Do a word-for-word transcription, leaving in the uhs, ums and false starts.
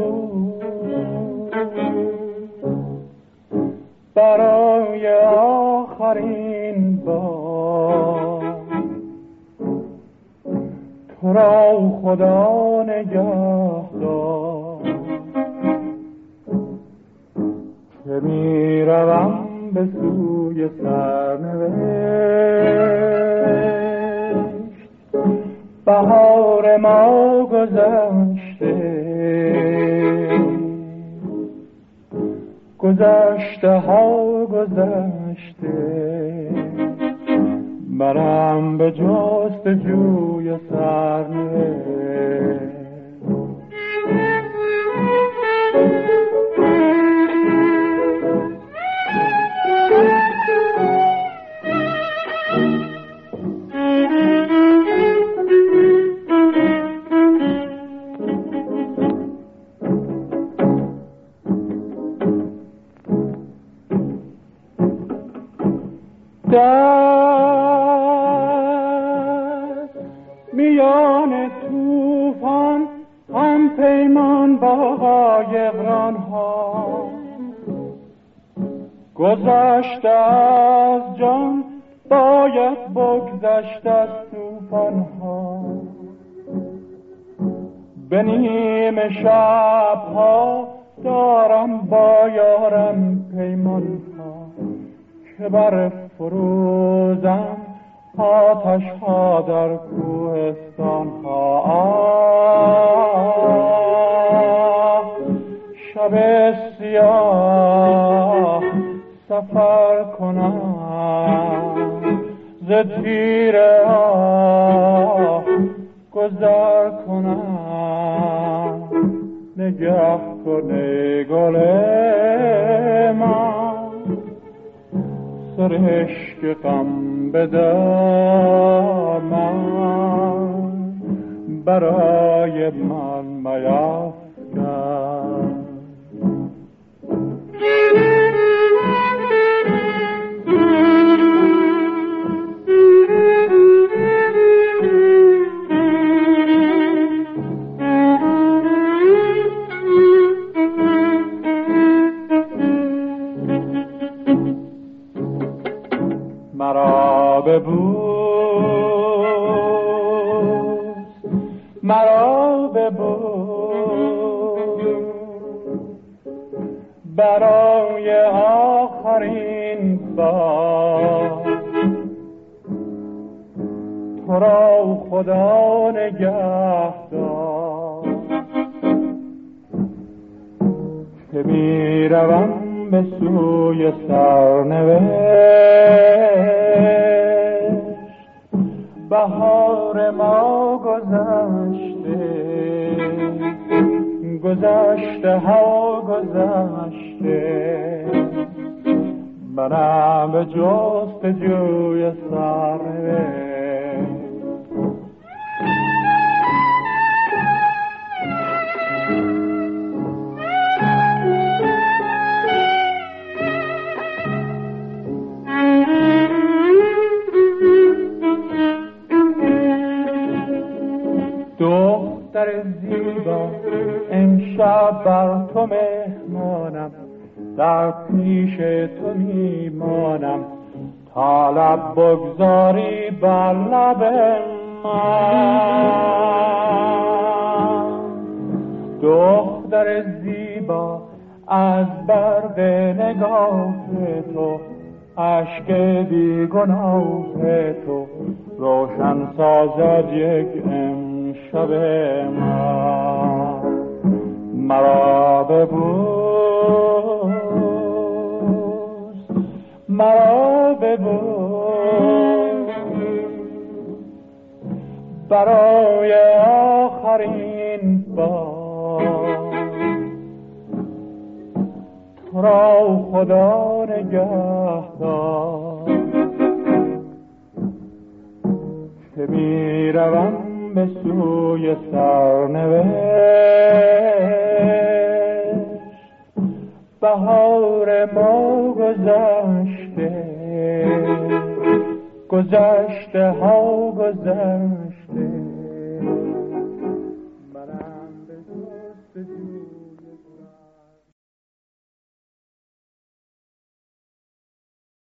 برای آخرین بار تو را خدا نگه دار که می روم به سوی سرنوشت. بهار ما گذشته، گذشته ها گذشته، برم به جستجوی سرنوشت. در میان طوفان هم پیمان با قایقران ها، گذشته از جان باید بگذشت از طوفان ها. به نیمه شب ها دارم با یارم پیمان ها که بر فروزم آتش ها در کوهستان ها. آه شب سیاه سفر کنم، ز تیر آه گذر کنم. نگه کن ای گل من، سرشک غم بدامن، برای من میفکن. مرا ببوس، مرا ببوس، برای آخرین بار تو را خدا نگه دار که می روم به سوی سرنوشت. بهار ما گذشته، گذشته ها گذشته، منم به جستجوی سرنوشت. دختر زیبا امشب بر تو مهمانم، در پیش تو میمانم تا لب بگذاری بر لب من. دختر زیبا از برق نگاه تو، اشک بی گناه تو روشن سازد یک امشب من. مرا ببوس، مرا ببوس، برای آخرین بار تو را خدا نگه دار که می روم به سوی سرنوشت. بهار ما گذشته، گذشته ها گذشته،